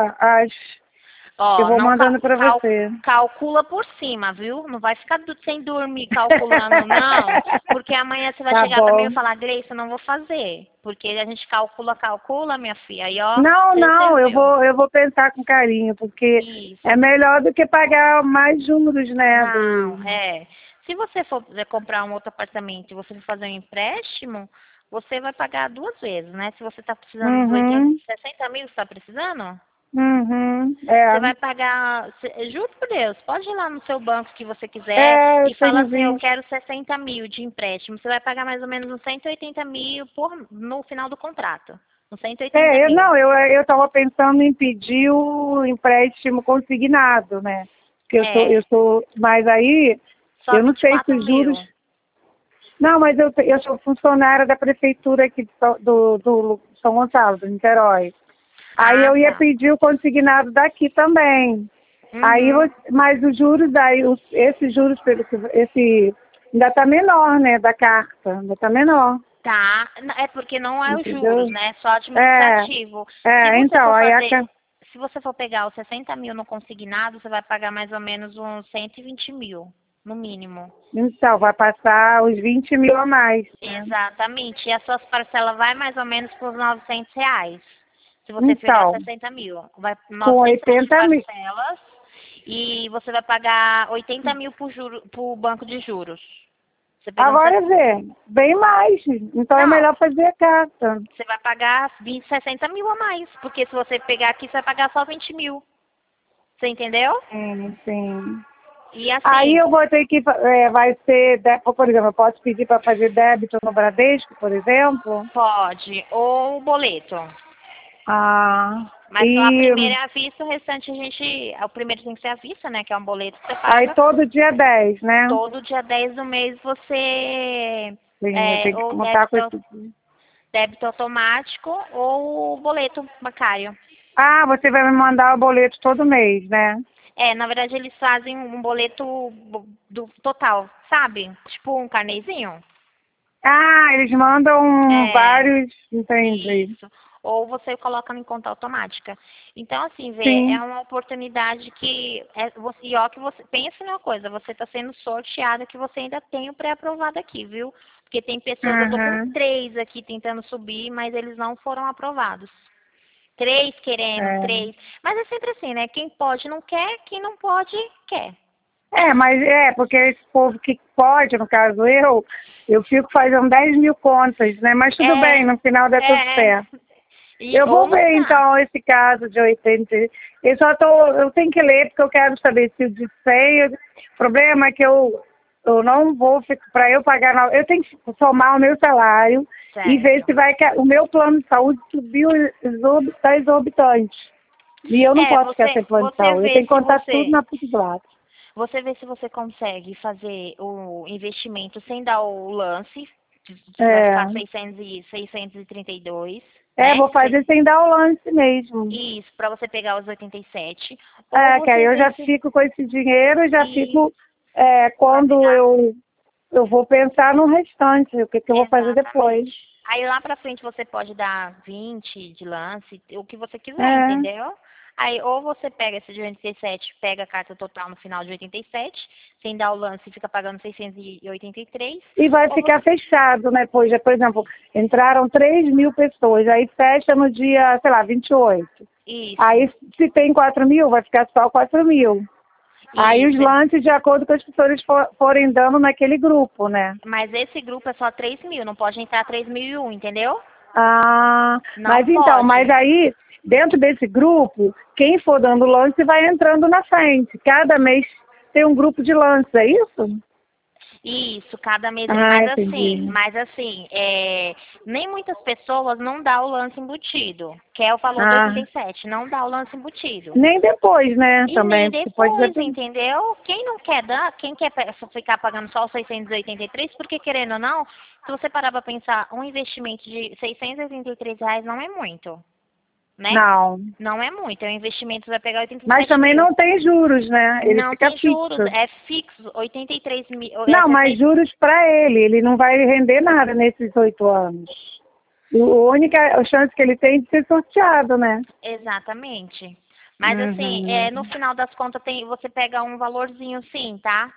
eu ó, vou não mandando para você. calcula por cima, viu? Não vai ficar sem dormir calculando, não, porque amanhã você vai Tá chegar pra mim e bom. falar, Grace, eu não vou fazer, porque a gente calcula, minha filha, aí ó, Não, você não, viu. eu vou pensar com carinho, porque é Isso. melhor do que pagar mais juros, né? Não, se você for comprar um outro apartamento e você for fazer um empréstimo, você vai pagar duas vezes, né? Se você está precisando dos 80, Uhum, 60 mil, você está precisando? uhum, Você vai pagar, juro por Deus, pode ir lá no seu banco que você quiser eu e fala tenho assim, eu visto. quero 60 mil de empréstimo. Você vai pagar mais ou menos uns 180 mil no final do contrato. Uns 180 mil. Eu estava pensando em pedir o empréstimo consignado, né? Porque É, mas aí, só eu não sei se 24 os juros. mil. Não, mas eu sou funcionária da prefeitura aqui do São Gonçalo, do Niterói. Aí Ah, eu ia tá. pedir o consignado daqui também. Uhum. Mas os juros aí, esses juros, esse ainda está menor, né, da carta, ainda está menor, Tá, é porque não é os juros, entendeu? né? É só É, administrativo. Se você então, for aí fazer, se você for pegar os 60 mil no consignado, você vai pagar mais ou menos uns 120 mil, no mínimo. então, vai passar os 20 mil a mais, né? Exatamente. E as suas parcelas vai mais ou menos por R$ 900. Se você pegar Então, 60 mil, vai com 900 de 80 mil. parcelas e você vai pagar 80 mil por banco de juros. Você pegando Agora vê, bem mais. Então é não, melhor fazer a carta. você vai pagar 60 mil a mais, porque se você pegar aqui, você vai pagar só 20 mil. Você entendeu? Sim, sim. E Aí assim, eu vou ter que, vai ser, por exemplo, eu posso pedir para fazer débito no Bradesco, por exemplo? pode, ou boleto. Ah, Mas só a e primeira é à vista, o restante o primeiro tem que ser à vista, né? Que é um boleto que você aí paga. todo dia 10, né? Todo dia 10 do mês você Sim, eu tenho que ou contar com esse. débito automático ou boleto bancário. Ah, você vai me mandar o boleto todo mês, né? Na verdade eles fazem um boleto do total, sabe? Tipo um carnezinho. Ah, eles mandam É, vários, entendi. isso. ou você coloca em conta automática. Então, assim, Vê, Sim. é uma oportunidade que e ó, que você pensa numa coisa, você está sendo sorteada que você ainda tem o pré-aprovado aqui, viu? Porque tem pessoas, eu tô com Uhum. 3 aqui tentando subir, mas eles não foram aprovados. 3 querendo, É. 3. Mas é sempre assim, né? Quem pode não quer, quem não pode, quer. Mas porque esse povo que pode, no caso eu fico fazendo 10 mil contas, né? Mas tudo bem, no final dá tudo É. certo. Eu Ou vou não ver dá. então esse caso de 80. Eu tenho que ler porque eu quero saber se o de 100. O problema é que eu não vou, para eu pagar, eu tenho que somar o meu salário e ver Certo. se o meu plano de saúde subiu, está exorbitante. E eu não posso ficar sem plano de Você saúde, eu vê tenho que se contar tudo na ponta do lápis. você vê se você consegue fazer o investimento sem dar o lance, que vai É, ficar 632, né? vou fazer sem dar o lance mesmo. Isso, para você pegar os 87. Ou Que aí você eu vê já se fico com esse dinheiro, já e fico, vai quando pegar. eu vou pensar no restante, o que eu vou fazer depois. Exatamente. Aí lá pra frente você pode dar 20 de lance, o que você quiser, É, entendeu? Aí ou você pega esse de 87, pega a carta total no final de 87, sem dar o lance e fica pagando 683, e vai ou ficar você... fechado, né? Pois, por exemplo, entraram 3 mil pessoas, aí fecha no dia, sei lá, 28. Isso, Aí, se tem 4 mil, vai ficar só 4 mil. Aí os isso. lances de acordo com as pessoas forem dando naquele grupo, né? Mas esse grupo é só 3 mil, não pode entrar 3.001, entendeu? Mas Não então, mas pode. aí, dentro desse grupo, quem for dando lance vai entrando na frente. Cada mês tem um grupo de lance, é isso? Isso, cada mês. Entendi. Mas assim, nem muitas pessoas não dá o lance embutido, que é o valor do Ah, 87, não dá o lance embutido. nem depois, né, E nem também, porque pode depois, depender. entendeu? Quem não quer dar, quem quer ficar pagando só os 683, porque querendo ou não, se você parar para pensar, um investimento de R$ 683 não é muito, né? Não. Não é muito, é um investimento, você vai pegar Mas 87 também mil. não tem juros, né? Ele Não fica tem juros, fixo. é fixo, 83 mil, Não, mas juros para ele não vai render nada nesses 8 anos. A única chance que ele tem é de ser sorteado, né? exatamente. Mas assim, Uhum. no final das contas você pega um valorzinho sim, tá?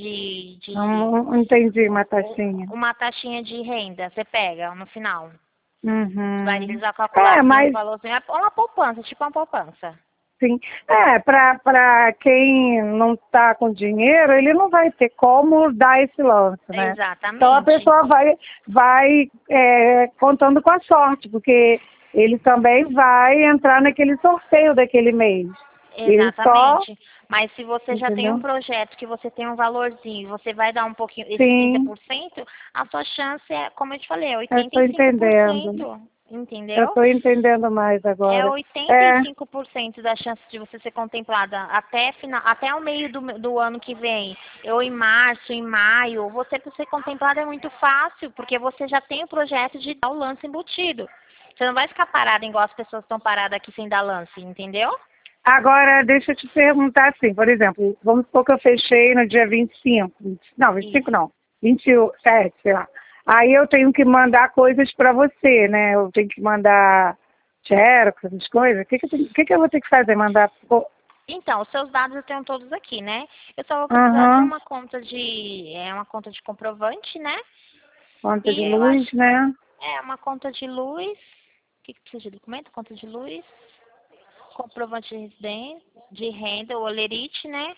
Não entendi uma taxinha. Uma taxinha de renda, você pega no final. Uhum. Eles vão calcular assim um Mas valorzinho, é uma poupança, tipo uma poupança. sim. Para quem não está com dinheiro, ele não vai ter como dar esse lance, né? Então a Exatamente. pessoa vai contando com a sorte, porque ele também vai entrar naquele sorteio daquele mês. Ele só, Exatamente. Mas se você já tem um entendeu? projeto que você tem um valorzinho, você vai dar um pouquinho, esse Sim, 30%, a sua chance é, como eu te falei, é eu estou entendendo. 85%. Eu Entendeu? estou entendendo mais É agora. É, 85% da chance de você ser contemplada até o meio do ano que vem, ou em março, em maio, você para ser contemplada é muito fácil, porque você já tem o projeto de dar o lance embutido. Você não vai ficar parada igual as pessoas estão paradas aqui sem dar lance, entendeu? agora, deixa eu te perguntar assim, por exemplo, vamos supor que eu fechei no dia 25, não, 25 Isso. não, 27, sei lá. Aí eu tenho que mandar coisas para você, né? Eu tenho que mandar xerox, essas coisas. O que eu vou ter que fazer? Mandar... Então, os seus dados eu tenho todos aqui, né? Eu só vou precisar de Aham, uma conta de comprovante, né? conta de E eu luz, acho, né? uma conta de luz. O que precisa de documento? Conta de luz. Comprovante de residência, de renda, o olerite, né?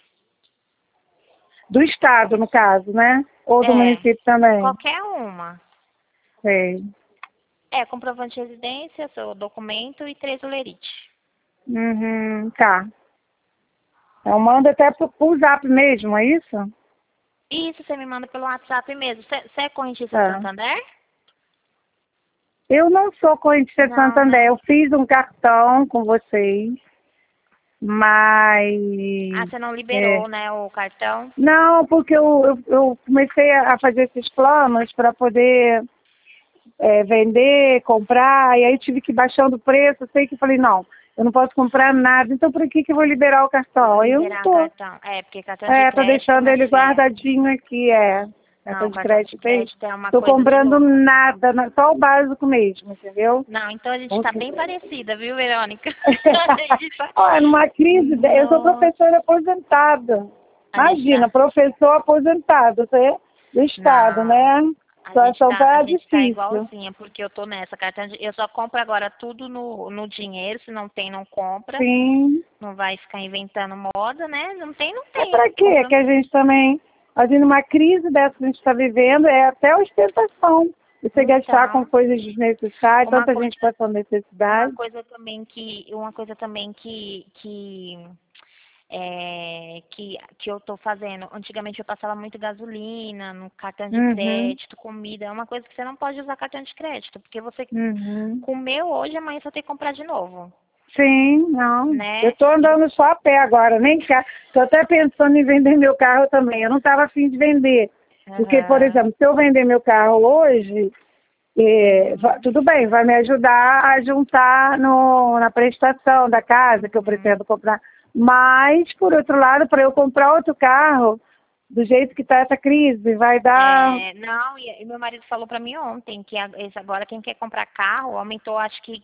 Do estado, no caso, né? Ou do É, município também. qualquer uma. Sei. Comprovante de residência, seu documento e 3 olerite. Uhum, tá. Eu mando até pro Zap mesmo, é isso? Isso você me manda pelo WhatsApp mesmo. Você é correntista Tá. Santander? Eu não sou correntista de Não, Santander. né? Eu fiz um cartão com vocês, mas Ah, você não é, liberou, né, o cartão? não, porque eu comecei a fazer esses planos para poder vender, comprar, e aí tive que ir baixando o preço. Eu sei que falei, não, eu não posso comprar nada, então por que eu vou liberar o cartão? Aí eu não Liberar tô. cartão. Porque cartão de Tô crédito, deixando minha ele filha. guardadinho aqui. cartão Não, de cartão de crédito aí. crédito é uma Tô coisa de comprando louco. nada, só o básico mesmo, entendeu? Não, então a gente tá Ok. bem parecida, viu, Verônica? A gente tá... Olha, numa crise, eu sou Nossa, professora aposentada. a gente Imagina, tá... professor aposentado, você é do Estado, Não, né? A situação a tá gente tá difícil. igualzinha, porque eu tô nessa cartão de... Eu só compro agora tudo no dinheiro, se não tem, não compra. Sim. Não vai ficar inventando moda, né? Não tem, não É tem. para quê? Compra... Que a gente também, fazendo uma crise dessa que a gente está vivendo, é até ostentação. Você gastar com Então, coisas desnecessárias, uma tanta coisa, gente passando necessidade. uma coisa também que eu tô fazendo. Antigamente eu passava muito gasolina no cartão de Uhum, crédito, comida. É uma coisa que você não pode usar cartão de crédito, porque você uhum. comeu hoje, amanhã você tem que comprar de novo, Sim, não. Eu né? estou E andando só a pé agora, nem carro. Estou até pensando em vender meu carro também. Eu não estava afim de vender. Porque, por aham, exemplo, se eu vender meu carro hoje, tudo bem, vai me ajudar a juntar na prestação da casa que eu uhum. pretendo comprar. Mas, por outro lado, para eu comprar outro carro, do jeito que está essa crise, vai dar. É, não, e meu marido falou para mim ontem que agora quem quer comprar carro aumentou acho que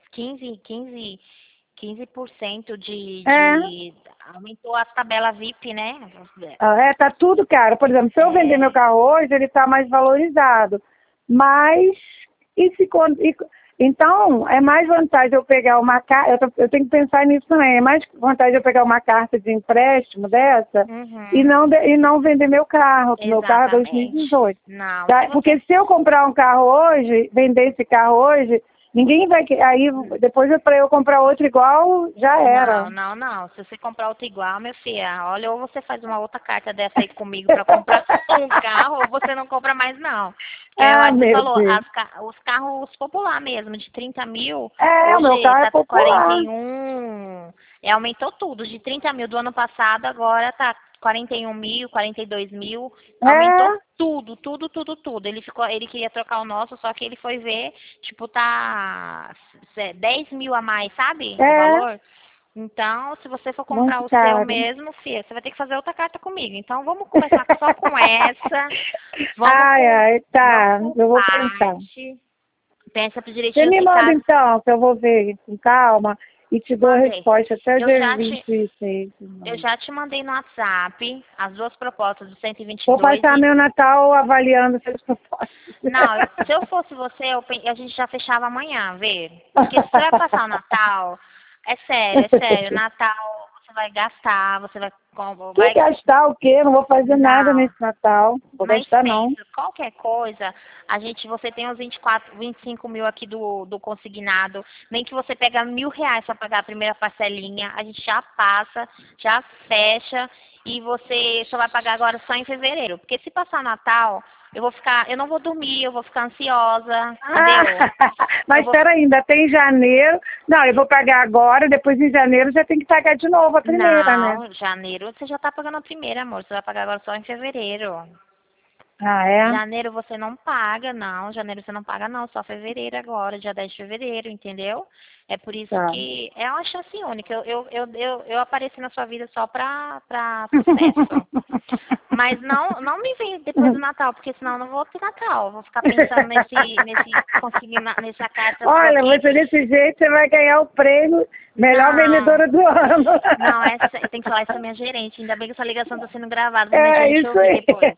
15% É, aumentou as tabelas VIP, né? tá tudo caro. Por exemplo, se eu vender meu É, carro hoje, ele está mais valorizado. Mas, e se, quando- e- então, é mais vantagem eu pegar uma carta, eu tenho que pensar nisso também, é mais vantagem eu pegar uma carta de empréstimo dessa e uhum, não vender meu carro, que meu carro é exatamente. 2018. Não, se Tá? Porque você se eu comprar um carro hoje, vender esse carro hoje, ninguém vai. Aí, depois para eu comprar outro igual, já era. não. Se você comprar outro igual, minha filha, olha, ou você faz uma outra carta dessa aí comigo para comprar um carro, ou você não compra mais, não. Porque meu Ah, marido meu falou, Deus. os carros popular mesmo, de 30 mil, É, o meu hoje carro é tá popular. 41, aumentou tudo. De 30 mil do ano passado, agora tá 41 mil, 42 mil, aumentou É, tudo. Ele queria trocar o nosso, só que ele foi ver, tipo, tá 10 mil a mais, sabe? O é, valor. Então, se você for comprar muito o seu caro. mesmo, filha, você vai ter que fazer outra carta comigo. Então, vamos começar só com essa. Ai, ai, Vamos tá, por eu vou pensar. parte. Pensa Você direitinho me se manda caso. então, que eu vou ver com calma e te dou a Mandei. resposta até o Eu dia já te, 26. eu já te mandei no WhatsApp as duas propostas do 122 e Vou vinte e passar dois. meu Natal avaliando essas propostas. Não, se eu fosse você, a gente já fechava amanhã, vê? Porque se você vai passar o Natal, é sério, Natal você vai gastar, você vai, Que gastar o quê? Não vou fazer nada não, nesse Natal. Vou mas gastar não. pensa, qualquer coisa, você tem os 25 mil aqui do consignado, nem que você pega R$ 1.000 para pagar a primeira parcelinha, a gente já passa, já fecha, e você só vai pagar agora só em fevereiro. Porque se passar Natal, eu não vou dormir, eu vou ficar ansiosa, Ah, entendeu? Eu mas vou, espera ainda, tem janeiro. Não, eu vou pagar agora, depois em janeiro já tem que pagar de novo a primeira, né? não, janeiro você já tá pagando a primeira, amor, você vai pagar agora só em fevereiro. Ah, é? Janeiro você não paga, não. Janeiro você não paga, não. Só fevereiro agora, dia 10 de fevereiro, entendeu? É por isso Tá. que é uma chance única. Eu apareci na sua vida só pra sucesso. Mas não me vem depois do Natal, porque senão eu não vou ter Natal. Eu vou ficar pensando conseguir nessa carta sua Olha, aqui. você desse jeito você vai ganhar o prêmio melhor Não, vendedora do ano. não, tem que falar isso pra minha gerente. Ainda bem que essa ligação tá sendo gravada pra minha É gerente isso ouvir aí. depois.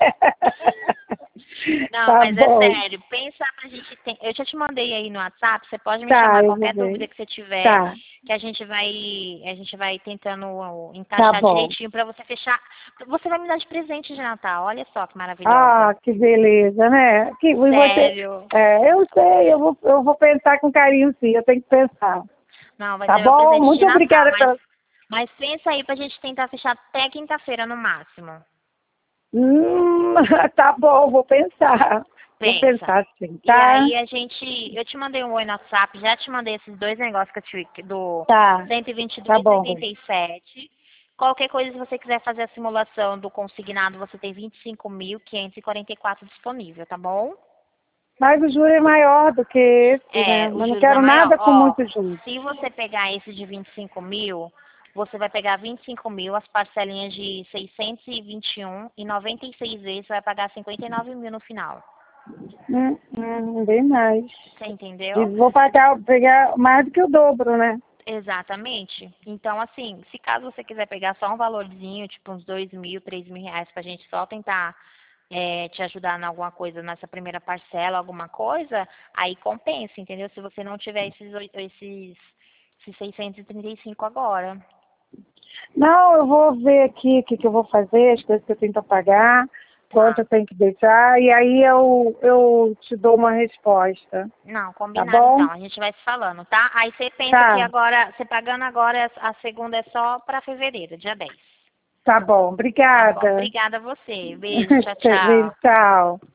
Não, Tá mas é bom. sério. Pensa pra gente ter. Eu já te mandei aí no WhatsApp, você pode me Tá, chamar eu vou qualquer ver. dúvida que você tiver, Tá, que a gente vai tentando tá encaixar bom. direitinho pra você fechar. Você vai me dar de presente de Natal. Olha só que Ah, maravilhosa. que beleza, né? E você, Sério. eu sei, eu vou pensar com carinho sim, eu tenho que pensar. Não, vai Tá ser meu bom? presente de Muito Natal, obrigada mas pela. mas pensa aí pra gente tentar fechar até quinta-feira no máximo. Hum, tá bom, vou pensar. Vou Pensa. pensar sim, E tá? aí eu te mandei um oi no WhatsApp, já te mandei esses dois negócios do Tá, tá 122 e bom. 87. Qualquer coisa, se você quiser fazer a simulação do consignado, você tem 25.544 disponível, tá bom? Mas o juro é maior do que esse, né? É, os Eu não juros é quero maior. nada com Ó, muito juros. se você pegar esse de 25 mil, você vai pegar 25 mil, as parcelinhas de 621 e 96 vezes, você vai pagar 59 mil no final. Bem mais. Você E entendeu? vou pegar mais do que o dobro, né? Exatamente. Então, assim, se caso você quiser pegar só um valorzinho, tipo uns 2.000, 3.000 reais pra gente só tentar te ajudar em alguma coisa nessa primeira parcela, alguma coisa, aí compensa, entendeu? Se você não tiver esses 635 agora. Não, eu vou ver aqui o que eu vou fazer, as coisas que eu tenho para pagar, quanto Tá. eu tenho que deixar, e aí eu te dou uma resposta. Não, Tá combinado bom? então. A gente vai se falando, tá? Aí você pensa que Tá, agora, você pagando agora, a segunda é só pra fevereiro, dia 10. tá bom. Tá bom? Obrigada. Obrigada a você. Beijo, tchau, Beijo, tchau. tchau.